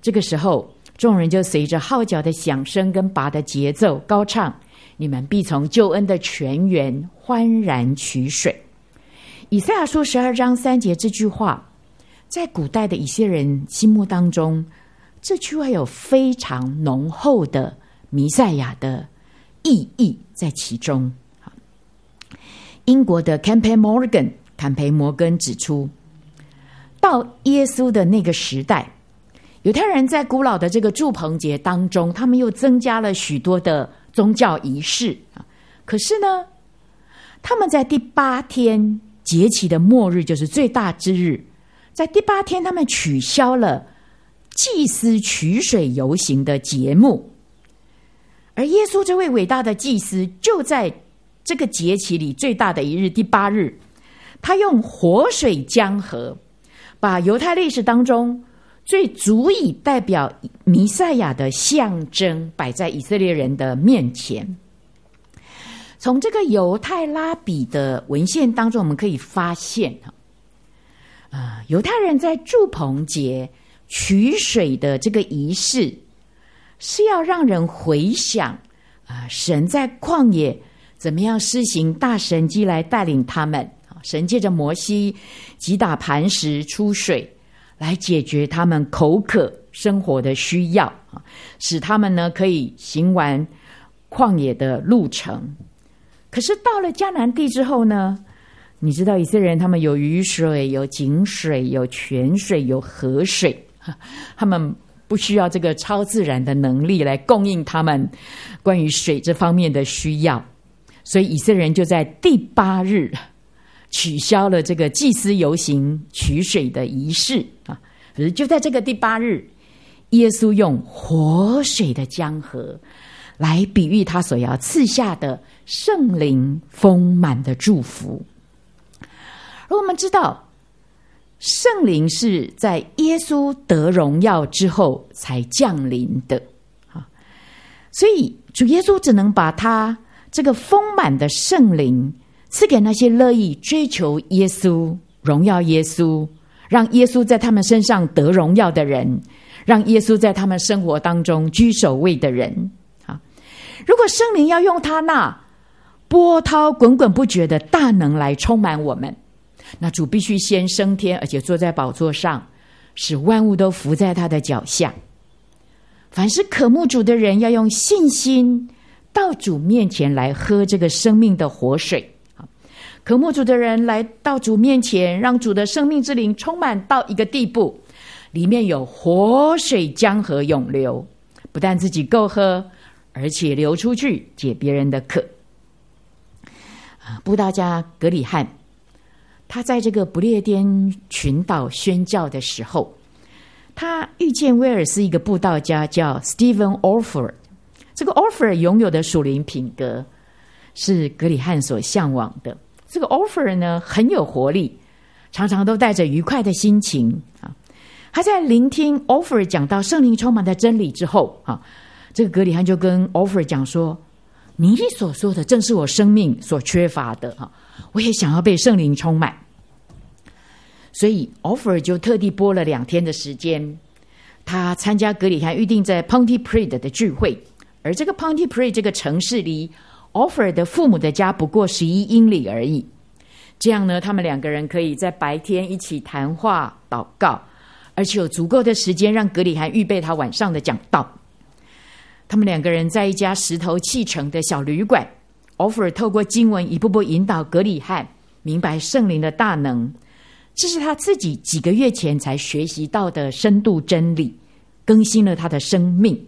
这个时候，众人就随着号角的响声跟拔的节奏高唱：你们必从救恩的泉源欢然取水。以赛亚书12章3节这句话，在古代的以色列人心目当中，这句话有非常浓厚的弥赛亚的意义在其中。英国的坎培摩根指出，到耶稣的那个时代，犹太人在古老的这个住棚节当中，他们又增加了许多的宗教仪式。可是呢，他们在第8天节期的末日，就是最大之日，在第8天他们取消了祭司取水游行的节目。而耶稣这位伟大的祭司，就在这个节期里最大的一日，第8日，他用活水江河，把犹太历史当中最足以代表弥赛亚的象征摆在以色列人的面前。从这个犹太拉比的文献当中，我们可以发现，犹太人在住棚节取水的这个仪式，是要让人回想神在旷野怎么样施行大神迹来带领他们。神借着摩西击打磐石出水，来解决他们口渴生活的需要，使他们呢可以行完旷野的路程。可是到了迦南地之后呢，你知道以色列人他们有雨水，有井水，有泉水，有河水，他们不需要这个超自然的能力来供应他们关于水这方面的需要，所以以色列人就在第8日取消了这个祭司游行取水的仪式。可是就在这个第8日，耶稣用活水的江河来比喻他所要赐下的圣灵丰满的祝福。而我们知道，圣灵是在耶稣得荣耀之后才降临的，所以主耶稣只能把他这个丰满的圣灵赐给那些乐意追求耶稣、荣耀耶稣，让耶稣在他们身上得荣耀的人，让耶稣在他们生活当中居首位的人。如果圣灵要用他那波涛滚滚不绝的大能来充满我们，那主必须先升天，而且坐在宝座上，使万物都伏在他的脚下。凡是渴慕主的人，要用信心到主面前来喝这个生命的活水。渴慕主的人来到主面前，让主的生命之灵充满到一个地步，里面有活水江河涌流，不但自己够喝，而且流出去解别人的渴。布道家格里汉，他在这个不列颠群岛宣教的时候，他遇见威尔斯一个布道家叫 Stephen Orford。 这个 Orford 拥有的属灵品格是格里汉所向往的。这个 Orford 呢很有活力，常常都带着愉快的心情。他在聆听 Orford 讲到圣灵充满的真理之后，这个格里汉就跟 Orford 讲说，你所说的正是我生命所缺乏的，我也想要被圣灵充满。所以 Orford 就特地拨了2天的时间，他参加格里汉预定在 Pontypridd 的聚会。而这个 Pontypridd 这个城市离 Orford 的父母的家不过11英里而已。这样呢，他们2个人可以在白天一起谈话祷告，而且有足够的时间让格里汉预备他晚上的讲道。他们2个人在一家石头砌成的小旅馆， Orford 透过经文一步步引导格里汉明白圣灵的大能，这是他自己几个月前才学习到的深度真理，更新了他的生命。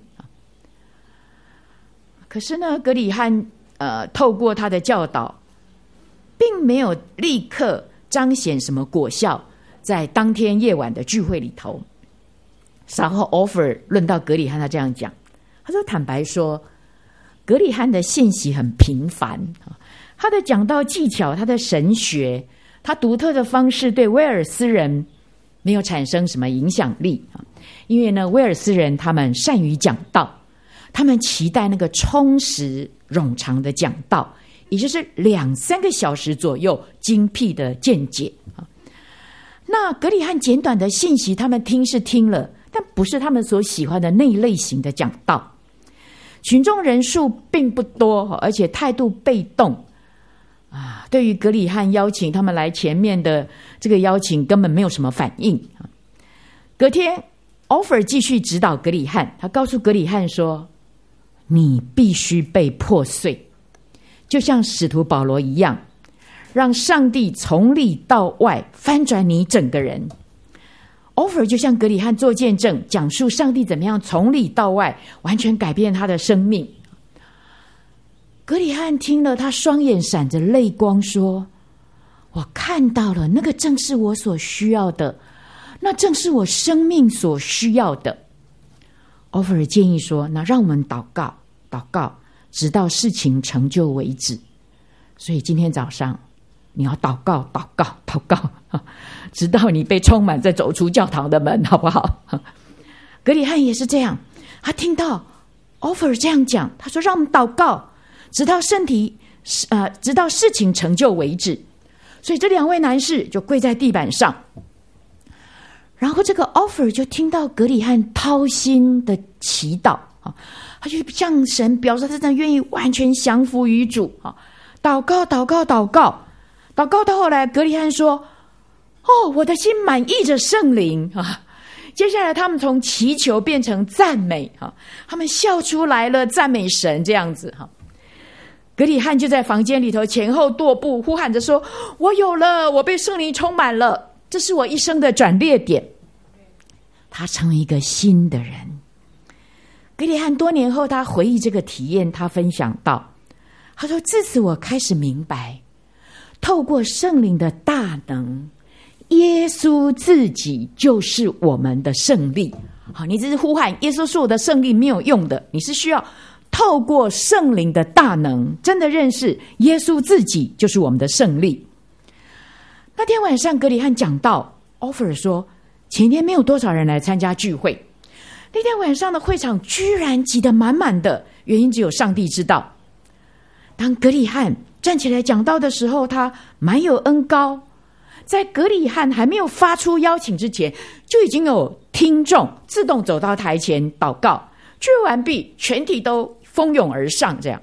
可是呢，格里汉透过他的教导，并没有立刻彰显什么果效在当天夜晚的聚会里头。稍后 Orford 论到格里汉，他这样讲，他说坦白说，格里汉的信息很平凡，他的讲道技巧，他的神学，他独特的方式对威尔斯人没有产生什么影响力。因为呢，威尔斯人他们善于讲道，他们期待那个充实冗长的讲道，也就是2-3个小时左右精辟的见解。那格里汉简短的信息他们听是听了， 但不是他们所喜欢的那一类型的讲道。群众人数并不多，而且态度被动啊，对于葛理翰邀请他们来前面的这个邀请根本没有什么反应。隔天 Offer 继续指导葛理翰，他告诉葛理翰说，你必须被破碎，就像使徒保罗一样，让上帝从里到外翻转你整个人。Offer 就像葛理翰做见证，讲述上帝怎么样从里到外完全改变他的生命。葛理翰听了，他双眼闪着泪光说，我看到了，那个正是我所需要的，那正是我生命所需要的。Offer 建议说，那让我们祷告，直到事情成就为止。所以今天早上你要祷告，直到你被充满，再走出教堂的门，好不好？葛理翰也是这样，他听到 Offer 这样讲，他说让我们祷告，直到事情成就为止。所以这两位男士就跪在地板上，然后这个 Offer 就听到葛理翰掏心的祈祷，他就向神表示他真的愿意完全降服于主，祷告到后来，葛理翰说，我的心满溢着圣灵啊！接下来他们从祈求变成赞美，他们笑出来了，赞美神这样子。葛理翰就在房间里头前后踱步，呼喊着说，我有了，我被圣灵充满了，这是我一生的转捩点。他成为一个新的人。葛理翰多年后他回忆这个体验，他分享到，他说，自此我开始明白，透过圣灵的大能，耶稣自己就是我们的胜利。好，你只是呼喊耶稣是我的胜利没有用的，你是需要透过圣灵的大能，真的认识耶稣自己就是我们的胜利。那天晚上葛理翰讲道， Offer 说前天没有多少人来参加聚会，那天晚上的会场居然挤得满满的，原因只有上帝知道。当葛理翰站起来讲道的时候，他满有恩膏，在葛理翰还没有发出邀请之前，就已经有听众自动走到台前祷告，聚会完毕，全体都蜂拥而上。这样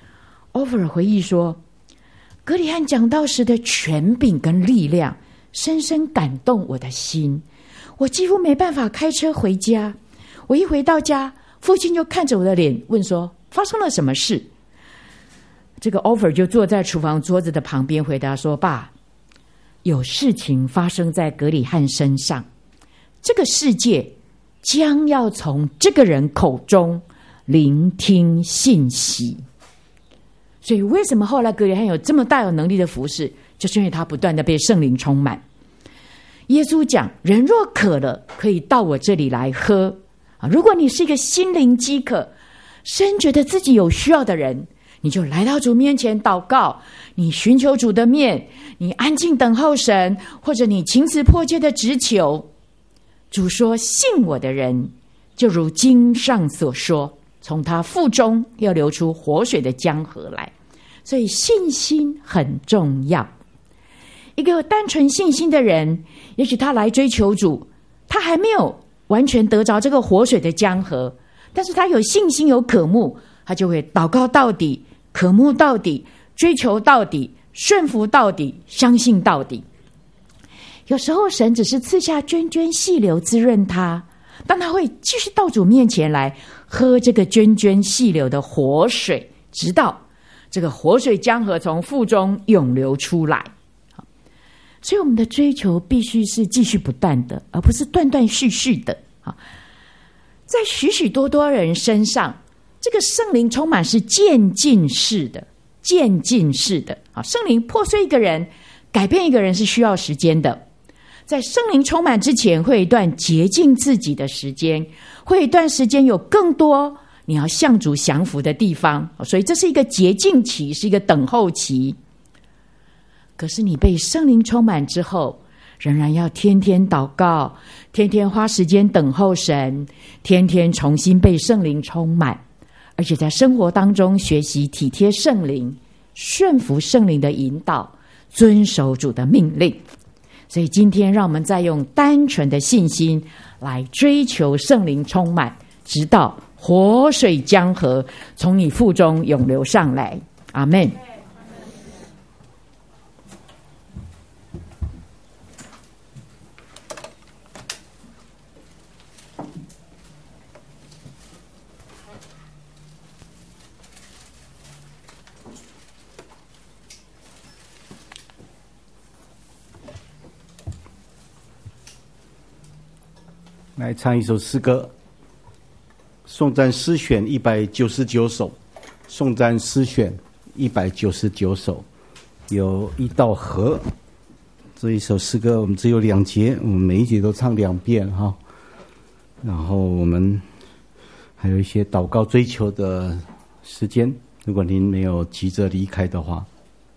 Offer 回忆说，葛理翰讲道时的权柄跟力量深深感动我的心，我几乎没办法开车回家。我一回到家，父亲就看着我的脸问说，发生了什么事？这个 Offer 就坐在厨房桌子的旁边回答说，爸，有事情发生在葛理翰身上，这个世界将要从这个人口中聆听信息。所以为什么后来葛理翰有这么大有能力的服事，就是因为他不断的被圣灵充满。耶稣讲，人若渴了，可以到我这里来喝。如果你是一个心灵饥渴，深觉得自己有需要的人，你就来到主面前祷告，你寻求主的面，你安静等候神，或者你情辞迫切的直求。主说，信我的人就如经上所说，从他腹中要流出活水的江河来。所以信心很重要。一个有单纯信心的人，也许他来追求主，他还没有完全得着这个活水的江河，但是他有信心有渴慕，他就会祷告到底，渴慕到底，追求到底，顺服到底，相信到底。有时候神只是赐下涓涓细流滋润他，但他会继续到主面前来喝这个涓涓细流的活水，直到这个活水江河从腹中涌流出来。所以我们的追求必须是继续不断的，而不是断断续续的。在许许多多人身上，这个圣灵充满是渐进式的，圣灵破碎一个人，改变一个人是需要时间的。在圣灵充满之前，会有一段洁净自己的时间，会有一段时间有更多你要向主降服的地方，所以这是一个洁净期，是一个等候期。可是你被圣灵充满之后，仍然要天天祷告，天天花时间等候神，天天重新被圣灵充满，而且在生活当中学习体贴圣灵，顺服圣灵的引导，遵守主的命令。 所以今天让我们再用单纯的信心来追求圣灵充满，直到活水江河从你腹中涌流上来。阿们。 来唱一首诗歌，颂赞诗选199首，颂赞诗选199首，有一道河。这一首诗歌我们只有2节，我们每一节都唱2遍哈。然后我们还有一些祷告追求的时间，如果您没有急着离开的话。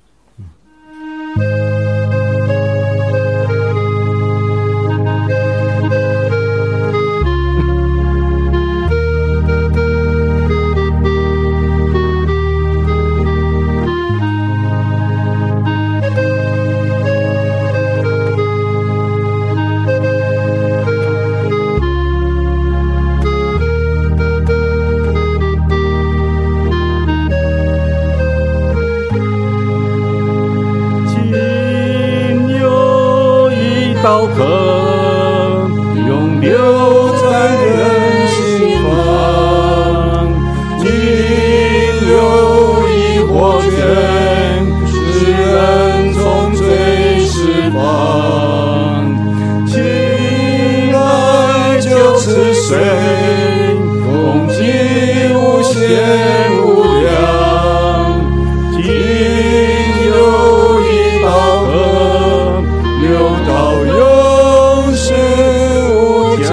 道河永流在人心房，今有一火泉，使人从罪释放。请来就是水，供给无限无量。今有一道河流到永世无疆，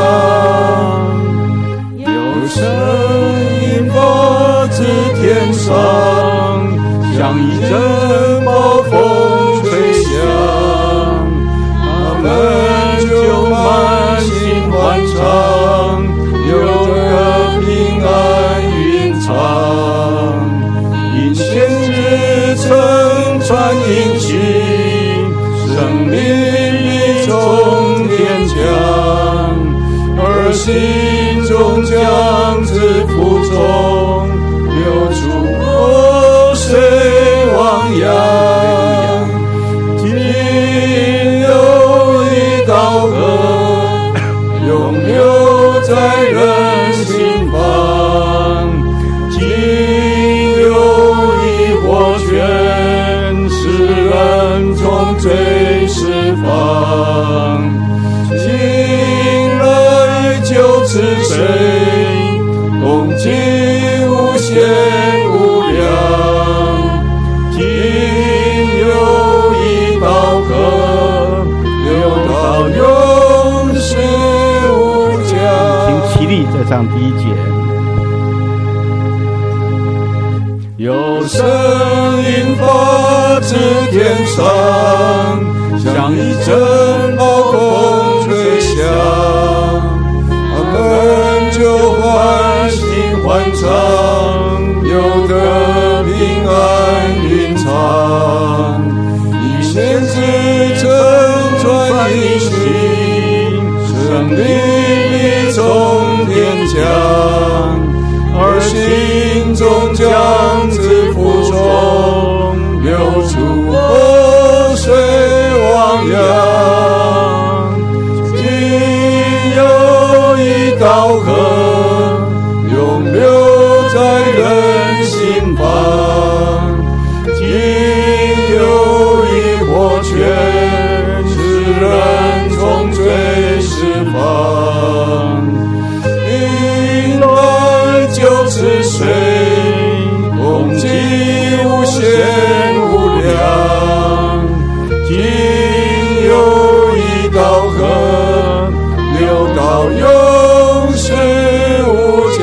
有声音发自天上，像一阵暴风吹响，他们就满心欢畅，有个平安云长。因先知曾传引起生命必从天降，而心中将自腹中流出活水汪洋。今有一道河永流在人心房，今有一活泉，使人从罪释放。请来就是水，供给无限无量。今有一道河流到永世无疆。 请起立，再唱第1节。 有声音发自天上，像一阵暴风吹响，他们就欢喜欢唱，有个平安云长。以先知曾传引信，生命必从天降，而心中将自腹中流出活水汪洋。今有一道河永流在人心房，今有一活泉，使人从罪释放。引来就是水，供给无限无量。今有一道河流到永世无疆。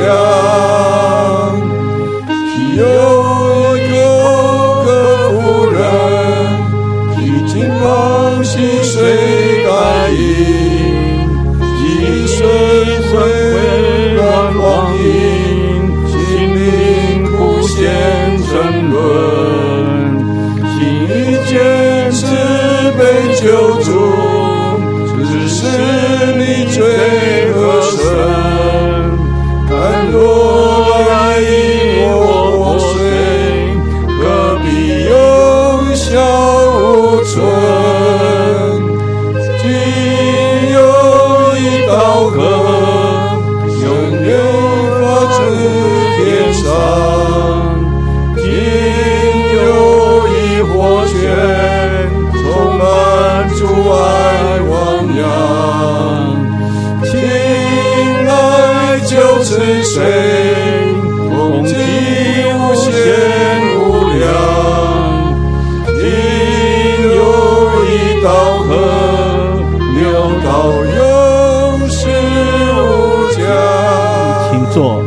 有个妇人，披金刚溪水改饮，一生回乱光阴，心灵不现争论，心一见慈悲救主，只是你最合身。看若爱因我破碎，何必忧笑无存？今有一道河，永远发至天上。今有一火泉，充满主爱汪洋。请来就此水，风景无限无量。今有一道河，流到永世无疆。 请坐。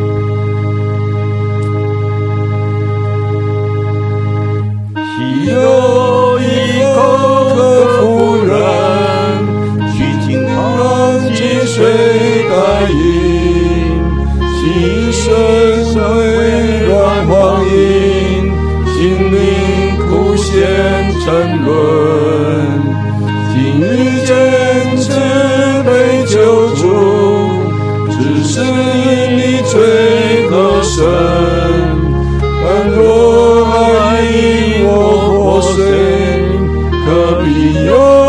有一个妇人，去经常进水改饮，心生微软荒淫，心灵苦陷沉沦。今遇见慈悲救主，只是你最合身。但若爱因我破碎，何必忧